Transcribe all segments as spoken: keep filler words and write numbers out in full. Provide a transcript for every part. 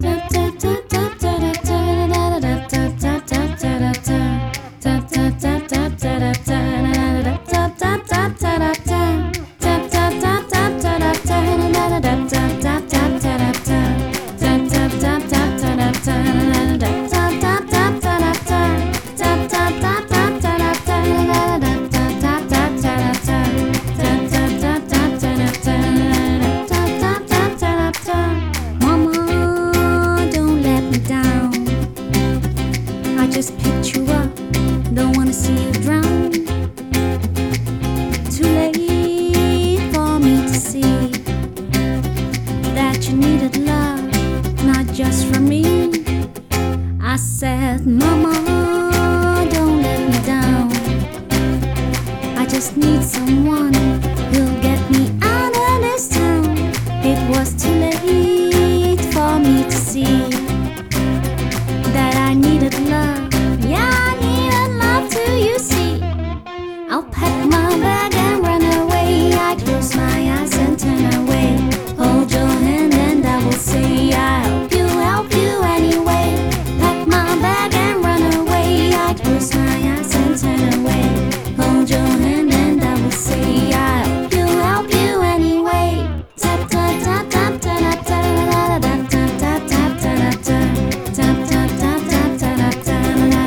Just picked you up, don't wanna see you drown. Too late for me to see that you needed love, not just from me. I said, Mama, don't let me down. I just need someone who'll get me out of this town. It was too late for me to see that I needed love. Yeah, I needed love too, you see. I'll pack my bag and run away. I close my eyes and turn away. Hold your hand and I will say, I help you, help you anyway. Pack my bag and run away. I close my eyes and turn away. Hold your hand and I will say, I help you, help you anyway. Tap tap tap tap tap tap tap tap tap tap tap tap tap tap tap tap tap.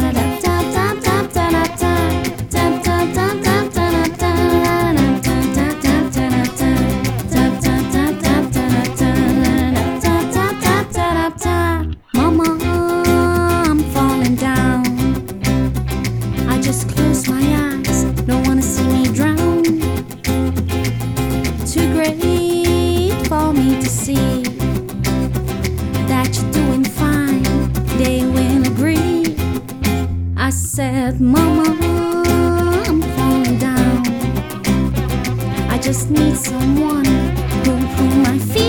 Mama, I'm falling down. I just close my eyes, don't wanna see me drown. Too great for me to see that you're doing fine, they will agree. I said, Mama, I'm falling down. I just need someone who'll pull my feet.